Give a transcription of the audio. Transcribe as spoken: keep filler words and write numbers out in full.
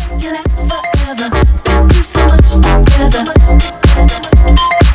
It lasts forever. Been through so much together.